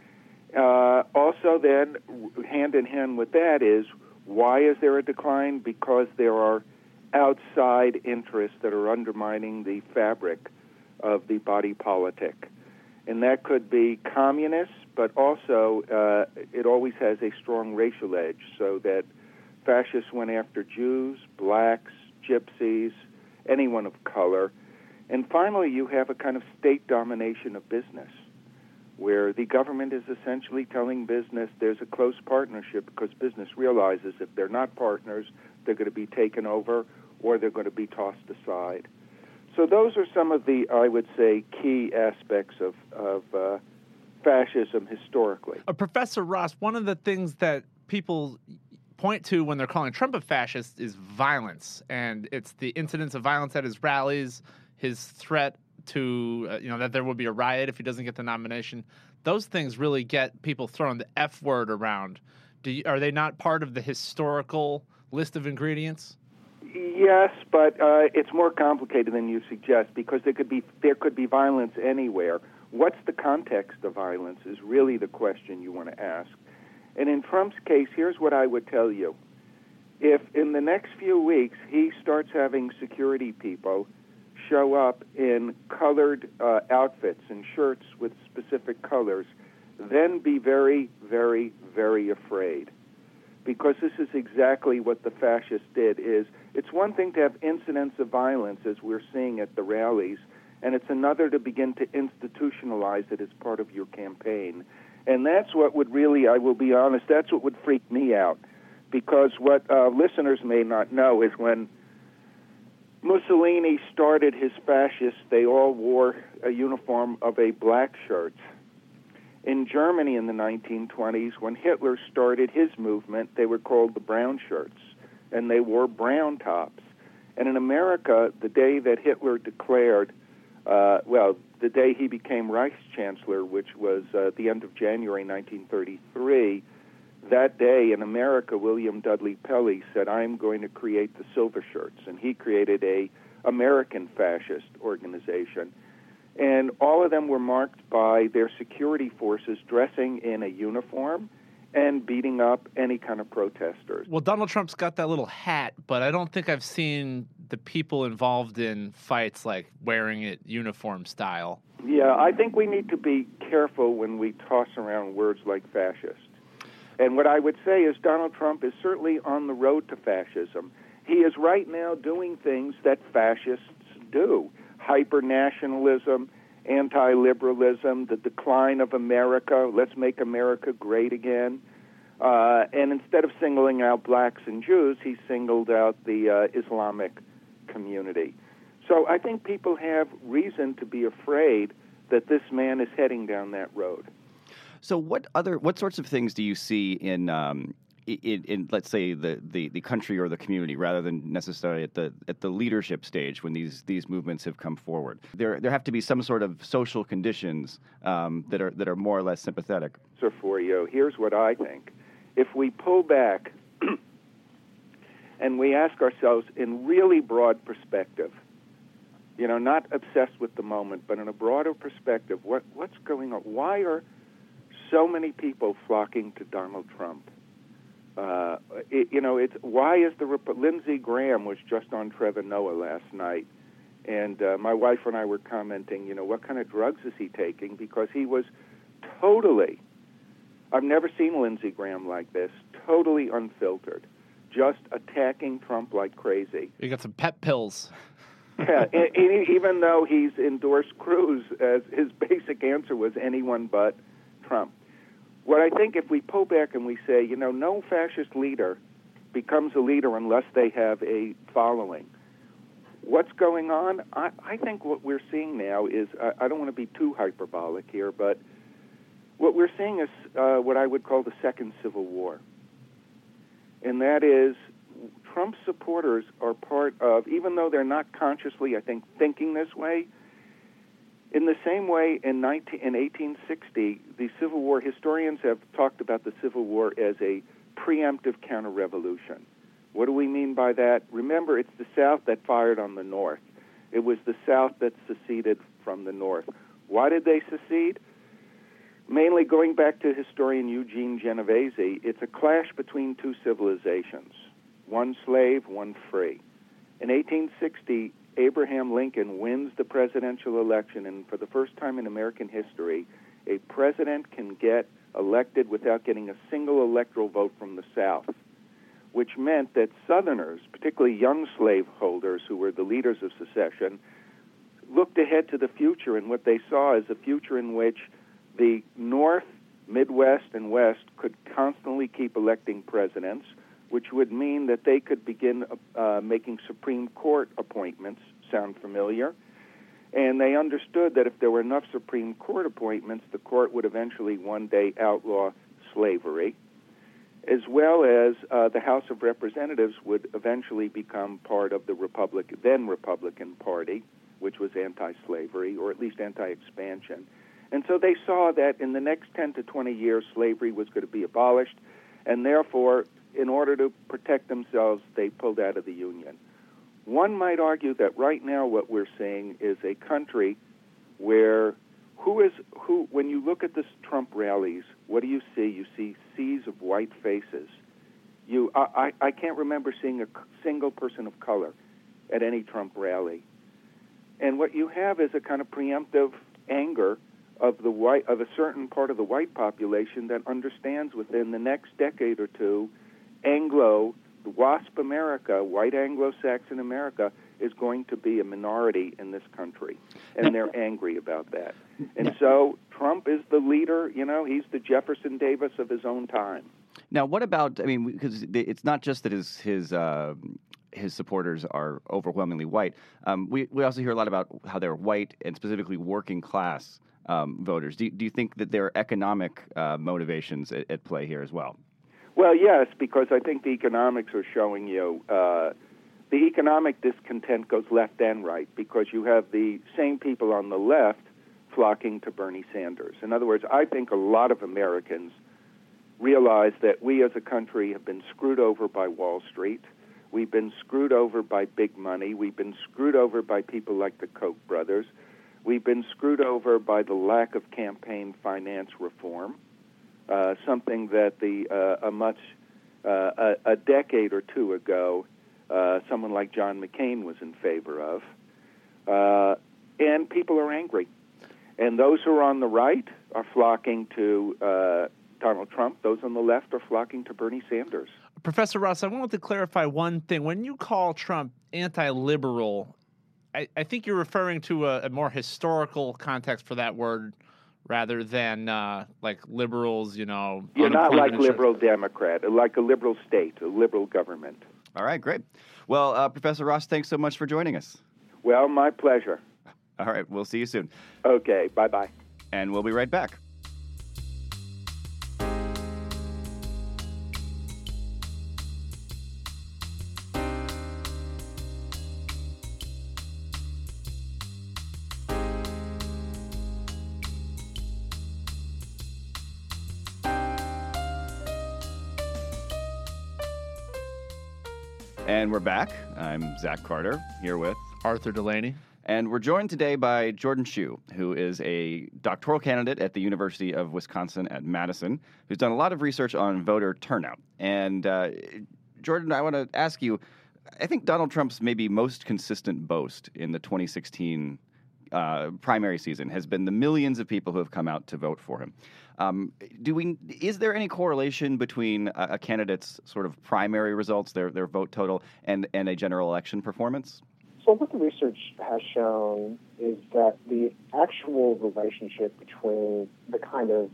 [SPEAKER 11] Uh, also, then, hand in hand with that is, why is there a decline? Because there are outside interests that are undermining the fabric of the body politic. And that could be communists, but also uh, it always has a strong racial edge, so that fascists went after Jews, blacks, gypsies, anyone of color. And finally, you have a kind of state domination of business, where the government is essentially telling business there's a close partnership, because business realizes if they're not partners, they're going to be taken over or they're going to be tossed aside. So those are some of the, I would say, key aspects of, of uh, fascism historically.
[SPEAKER 2] Uh, Professor Ross, one of the things that people point to when they're calling Trump a fascist is violence, and it's the incidents of violence at his rallies, his threat to, uh, you know, that there will be a riot if he doesn't get the nomination. Those things really get people throwing the F word around. Do you, are they not part of the historical list of ingredients?
[SPEAKER 11] Yes, but uh, it's more complicated than you suggest, because there could be there could be violence anywhere. What's the context of violence is really the question you want to ask. And in Trump's case, here's what I would tell you. If in the next few weeks he starts having security people show up in colored uh, outfits and shirts with specific colors, then be very, very, very afraid. Because this is exactly what the fascists did. Is it's one thing to have incidents of violence, as we're seeing at the rallies, and it's another to begin to institutionalize it as part of your campaign. And that's what would really, I will be honest, that's what would freak me out. Because what uh, listeners may not know is when Mussolini started his fascists, they all wore a uniform of a black shirt. In Germany in the nineteen twenties, when Hitler started his movement, they were called the brown shirts, and they wore brown tops. And in America, the day that Hitler declared, uh, well, the day he became Reichschancellor, which was uh, the end of January nineteen thirty-three, that day in America, William Dudley Pelley said, I'm going to create the Silver Shirts, and he created a American fascist organization. And all of them were marked by their security forces dressing in a uniform and beating up any kind of protesters.
[SPEAKER 2] Well, Donald Trump's got that little hat, but I don't think I've seen the people involved in fights like wearing it uniform style.
[SPEAKER 11] Yeah, I think we need to be careful when we toss around words like fascist. And what I would say is Donald Trump is certainly on the road to fascism. He is right now doing things that fascists do. Hyper-nationalism, anti-liberalism, the decline of America, let's make America great again. Uh, and instead of singling out blacks and Jews, he singled out the uh, Islamic community. So I think people have reason to be afraid that this man is heading down that road.
[SPEAKER 4] So what other, what sorts of things do you see in, um, in, in let's say, the, the, the country or the community, rather than necessarily at the at the leadership stage when these these movements have come forward? There there have to be some sort of social conditions um, that are that are more or less sympathetic.
[SPEAKER 11] So for you, here's what I think: if we pull back and we ask ourselves in really broad perspective, you know, not obsessed with the moment, but in a broader perspective, what what's going on? Why are so many people flocking to Donald Trump? Uh, it, you know, it's why is the Lindsey Graham was just on Trevor Noah last night, and uh, my wife and I were commenting, you know, what kind of drugs is he taking? Because he was totally, I've never seen Lindsey Graham like this, totally unfiltered, just attacking Trump like crazy.
[SPEAKER 2] You got some pet pills.
[SPEAKER 11] Yeah, and, and even though he's endorsed Cruz, as his basic answer was anyone but Trump. What I think if we pull back and we say, you know, no fascist leader becomes a leader unless they have a following. What's going on? I, I think what we're seeing now is, I, I don't want to be too hyperbolic here, but what we're seeing is uh, what I would call the second Civil War. And that is Trump supporters are part of, even though they're not consciously, I think, thinking this way, in the same way, in, nineteen, in eighteen sixty, the Civil War, historians have talked about the Civil War as a preemptive counter-revolution. What do we mean by that? Remember, it's the South that fired on the North. It was the South that seceded from the North. Why did they secede? Mainly going back to historian Eugene Genovese, it's a clash between two civilizations, one slave, one free. In eighteen sixty, Abraham Lincoln wins the presidential election, and for the first time in American history, a president can get elected without getting a single electoral vote from the South, which meant that Southerners, particularly young slaveholders who were the leaders of secession, looked ahead to the future, and what they saw is a future in which the North, Midwest, and West could constantly keep electing presidents, which would mean that they could begin uh, making Supreme Court appointments. Sound familiar? And they understood that if there were enough Supreme Court appointments, the court would eventually one day outlaw slavery, as well as uh, the House of Representatives would eventually become part of the Republic, then Republican Party, which was anti-slavery, or at least anti-expansion. And so they saw that in the next ten to twenty years, slavery was going to be abolished, and therefore, in order to protect themselves, they pulled out of the Union. One might argue that right now what we're seeing is a country where who is who. When you look at this Trump rallies, what do you see? You see seas of white faces. You, I, I, I can't remember seeing a single person of color at any Trump rally. And what you have is a kind of preemptive anger of the white of a certain part of the white population that understands within the next decade or two, Anglo, the WASP America, white Anglo-Saxon America, is going to be a minority in this country, and they're angry about that. And so Trump is the leader, you know, he's the Jefferson Davis of his own time.
[SPEAKER 4] Now, what about, I mean, because it's not just that his his uh, his supporters are overwhelmingly white. Um, we, we also hear a lot about how they're white and specifically working class um, voters. Do, do you think that there are economic uh, motivations at, at play here as well?
[SPEAKER 11] Well, yes, because I think the economics are showing you uh, the economic discontent goes left and right, because you have the same people on the left flocking to Bernie Sanders. In other words, I think a lot of Americans realize that we as a country have been screwed over by Wall Street. We've been screwed over by big money. We've been screwed over by people like the Koch brothers. We've been screwed over by the lack of campaign finance reform, uh, something that the uh, a much uh, a, a decade or two ago, uh, someone like John McCain was in favor of. Uh, and people are angry. And those who are on the right are flocking to uh, Donald Trump. Those on the left are flocking to Bernie Sanders.
[SPEAKER 2] Professor Ross, I wanted to clarify one thing. When you call Trump anti-liberal, I, I think you're referring to a, a more historical context for that word rather than uh, like liberals, you know.
[SPEAKER 11] You're not like
[SPEAKER 2] insurance.
[SPEAKER 11] liberal Democrat, like a liberal state, a liberal government.
[SPEAKER 4] All right, great. Well, uh, Professor Ross, thanks so much for joining us.
[SPEAKER 11] Well, my pleasure.
[SPEAKER 4] All right, we'll see you soon.
[SPEAKER 11] Okay, bye-bye.
[SPEAKER 4] And we'll be right back. And we're back. I'm Zach Carter, here with
[SPEAKER 2] Arthur Delaney.
[SPEAKER 4] And we're joined today by Jordan Chu, who is a doctoral candidate at the University of Wisconsin at Madison, who's done a lot of research on voter turnout. And uh, Jordan, I want to ask you, I think Donald Trump's maybe most consistent boast in the twenty sixteen uh, primary season has been the millions of people who have come out to vote for him. Um, do we? Is there any correlation between a, a candidate's sort of primary results, their their vote total, and, and a general election performance?
[SPEAKER 12] So what the research has shown is that the actual relationship between the kind of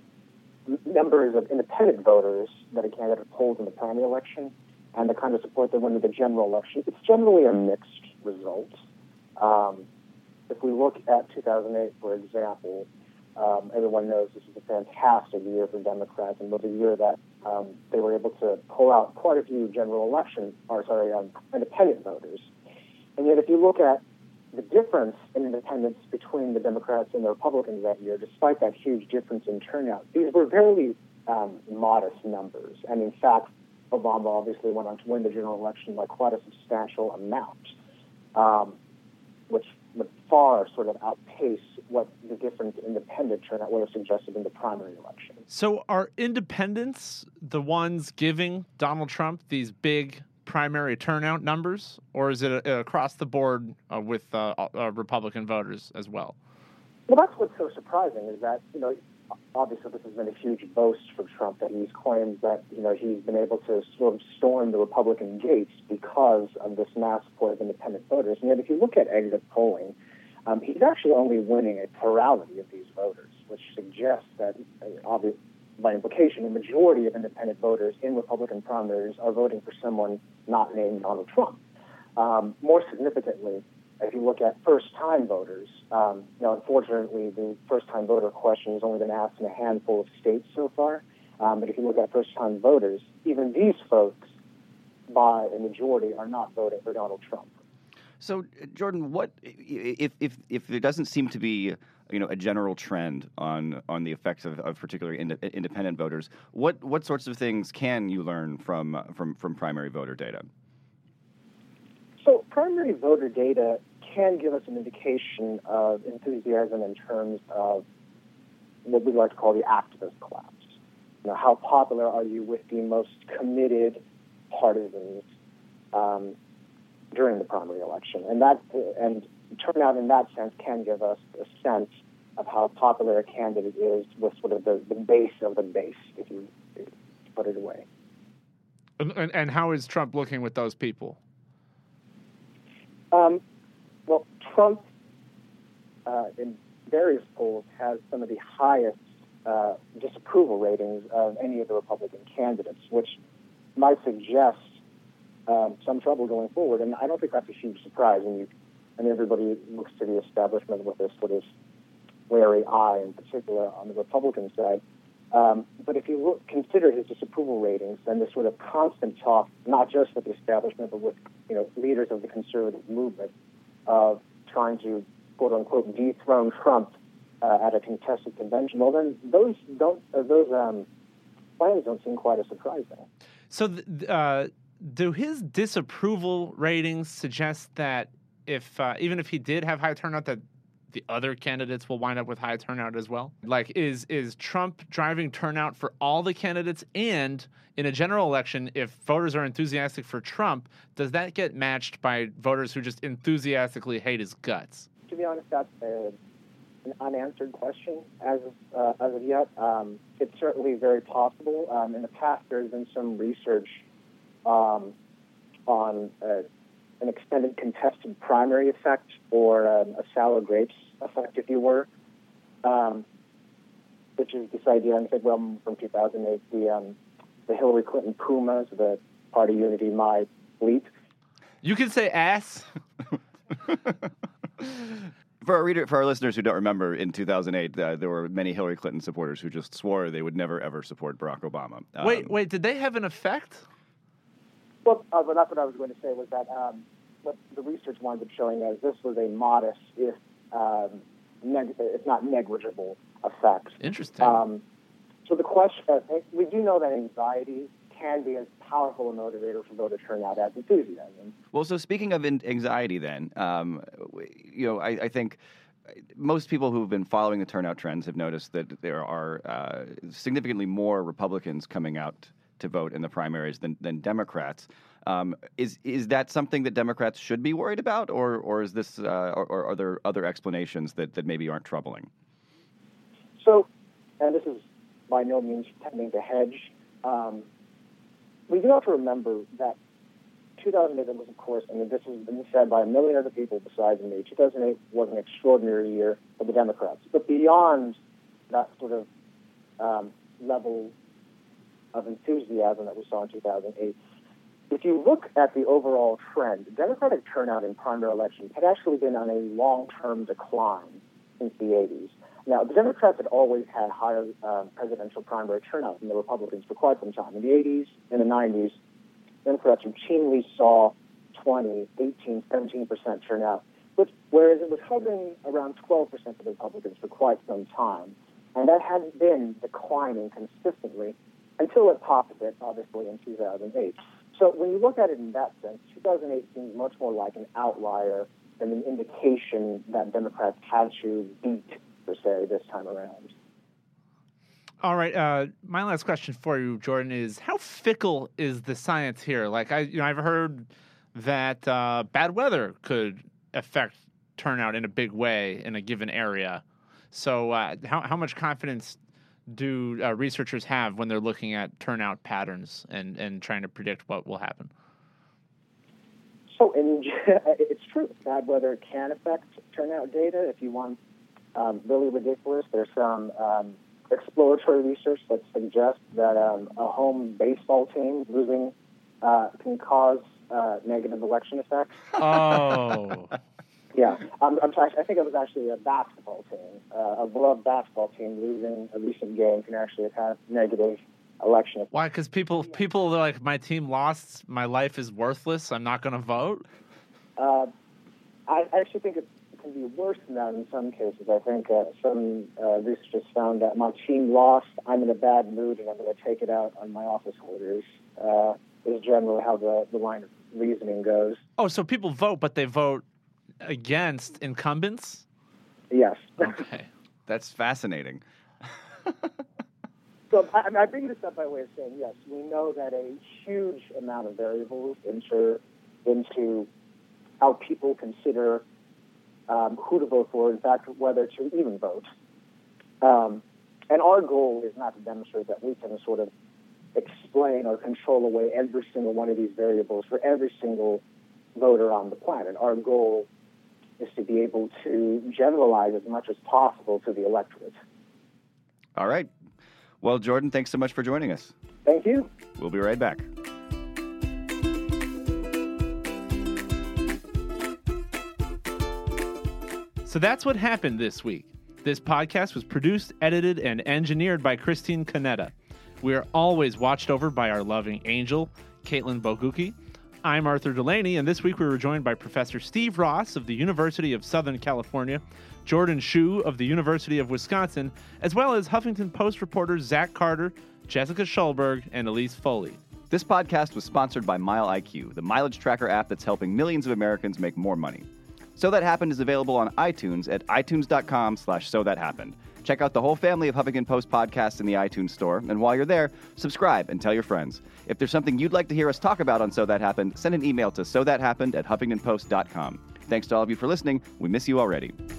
[SPEAKER 12] numbers of independent voters that a candidate polls in the primary election and the kind of support they win in the general election, it's generally a mixed result. Um, if we look at two thousand eight, for example, um, everyone knows this is a fantastic year for Democrats, and was a year that um, they were able to pull out quite a few general election, or sorry, um, independent voters. And yet, if you look at the difference in independence between the Democrats and the Republicans that year, despite that huge difference in turnout, these were very um, modest numbers. And in fact, Obama obviously went on to win the general election by quite a substantial amount, um, which would far sort of outpace what the different independent turnout would have suggested in the primary election.
[SPEAKER 2] So are independents the ones giving Donald Trump these big primary turnout numbers, or is it uh, across the board uh, with uh, uh, Republican voters as well?
[SPEAKER 12] Well, that's what's so surprising is that, you know, obviously this has been a huge boast for Trump that he's claimed that, you know, he's been able to sort of storm the Republican gates because of this mass support of independent voters. And yet if you look at exit polling, um, he's actually only winning a plurality of these voters, which suggests that, uh, obviously, by implication, a majority of independent voters in Republican primaries are voting for someone not named Donald Trump. Um, more significantly, if you look at first-time voters, um, you know, unfortunately, the first-time voter question has only been asked in a handful of states so far. Um, but if you look at first-time voters, even these folks, by a majority, are not voting for Donald Trump.
[SPEAKER 4] So, Jordan, what if if if there doesn't seem to be, you know, a general trend on on the effects of, of particularly ind- independent voters? What what sorts of things can you learn from uh, from from primary voter data?
[SPEAKER 12] So, primary voter data can give us an indication of enthusiasm in terms of what we like to call the activist class. You know, how popular are you with the most committed partisans um, during the primary election? And that and turnout in that sense can give us a sense of how popular a candidate is with sort of the, the base of the base, if you, if you put it away.
[SPEAKER 2] And, and how is Trump looking with those people?
[SPEAKER 12] Um, well, Trump, uh, in various polls, has some of the highest uh, disapproval ratings of any of the Republican candidates, which might suggest um, some trouble going forward. And I don't think that's a huge surprise. And, you, and everybody looks to the establishment with this sort of wary eye, in particular on the Republican side. Um, but if you look, consider his disapproval ratings and this sort of constant talk, not just with the establishment, but with you know leaders of the conservative movement, of trying to quote unquote dethrone Trump uh, at a contested convention, well then those don't uh, those um, plans don't seem quite as surprising.
[SPEAKER 2] So, th- uh, do his disapproval ratings suggest that if uh, even if he did have high turnout, that the other candidates will wind up with high turnout as well? Like, is is Trump driving turnout for all the candidates? And in a general election, if voters are enthusiastic for Trump, does that get matched by voters who just enthusiastically hate his guts?
[SPEAKER 12] To be honest, that's a, an unanswered question as of, uh, as of yet. Um, it's certainly very possible. Um, in the past, there's been some research um, on uh, an extended contested primary effect, or um, a sour grapes effect, if you were, um, which is this idea, I think, well, from two thousand eight, the um, the Hillary Clinton Pumas, the Party Unity My Fleet.
[SPEAKER 2] You can say ass.
[SPEAKER 4] For our reader, for our listeners who don't remember, in two thousand eight, uh, there were many Hillary Clinton supporters who just swore they would never ever support Barack Obama. Um,
[SPEAKER 2] wait, wait, did they have an effect?
[SPEAKER 12] Well, uh, but that's what I was going to say, was that um, what the research winds up showing is this was a modest, if um, neg- if not negligible, effect.
[SPEAKER 2] Interesting.
[SPEAKER 12] Um, so the question, uh, we do know that anxiety can be as powerful a motivator for voter turnout as enthusiasm.
[SPEAKER 4] Well, so speaking of in- anxiety then, um, you know, I, I think most people who've been following the turnout trends have noticed that there are uh, significantly more Republicans coming out to vote in the primaries than, than Democrats. Um, is is that something that Democrats should be worried about, or or is this, uh, or, or are there other explanations that, that maybe aren't troubling?
[SPEAKER 12] So, and this is by no means tending to hedge. Um, we do have to remember that two thousand eight was, of course, I mean, this has been said by a million other people besides me. two thousand eight was an extraordinary year for the Democrats. But beyond that sort of um, level of enthusiasm that we saw in two thousand eight, if you look at the overall trend, Democratic turnout in primary elections had actually been on a long-term decline since the eighties. Now, the Democrats had always had higher uh, presidential primary turnout than the Republicans for quite some time. In the eighties, in the nineties, Democrats routinely saw twenty, eighteen, seventeen percent turnout, which, whereas it was hovering around twelve percent for the Republicans for quite some time. And that had been declining consistently until it popped a bit, obviously, in two thousand eight. So when you look at it in that sense, two thousand eight seems much more like an outlier than an indication that Democrats had to beat, per se, this time around.
[SPEAKER 2] All right. Uh, my last question for you, Jordan, is how fickle is the science here? Like, I, you know, I've heard that uh, bad weather could affect turnout in a big way in a given area. So uh, how, how much confidence do uh, researchers have when they're looking at turnout patterns and, and trying to predict what will happen?
[SPEAKER 12] So in, it's true. Bad weather can affect turnout data. If you want um, really ridiculous, there's some um, exploratory research that suggests that um, a home baseball team losing uh, can cause uh, negative election effects.
[SPEAKER 2] Oh.
[SPEAKER 12] Yeah, um, I'm sorry, I think it was actually a basketball team. Uh, a beloved basketball team losing a recent game can actually have negative election effects.
[SPEAKER 2] Why? Because people, people are like, my team lost, my life is worthless, I'm not going to vote?
[SPEAKER 12] Uh, I actually think it can be worse than that in some cases. I think uh, some uh, researchers found that my team lost, I'm in a bad mood, and I'm going to take it out on my office holders, uh, is generally how the, the line of reasoning goes.
[SPEAKER 2] Oh, so people vote, but they vote against incumbents?
[SPEAKER 12] Yes.
[SPEAKER 2] Okay.
[SPEAKER 4] That's fascinating.
[SPEAKER 12] So I, I bring this up by way of saying, yes, we know that a huge amount of variables enter into how people consider um, who to vote for, in fact, whether to even vote. Um, and our goal is not to demonstrate that we can sort of explain or control away every single one of these variables for every single voter on the planet. Our goal is to be able to generalize as much as possible to the electorate.
[SPEAKER 4] All right. Well, Jordan, thanks so much for joining us.
[SPEAKER 12] Thank you.
[SPEAKER 4] We'll be right back.
[SPEAKER 2] So that's what happened this week. This podcast was produced, edited, and engineered by Christine Canetta. We are always watched over by our loving angel, Caitlin Bogucki. I'm Arthur Delaney, and this week we were joined by Professor Steve Ross of the University of Southern California, Jordan Shu of the University of Wisconsin, as well as Huffington Post reporters Zach Carter, Jessica Schulberg, and Elise Foley.
[SPEAKER 4] This podcast was sponsored by MileIQ, the mileage tracker app that's helping millions of Americans make more money. So That Happened is available on iTunes at itunes.com slash so that happened. Check out the whole family of Huffington Post podcasts in the iTunes store, and while you're there, subscribe and tell your friends. If there's something you'd like to hear us talk about on So That Happened, send an email to so that happened at huffington post dot com. Thanks to all of you for listening. We miss you already.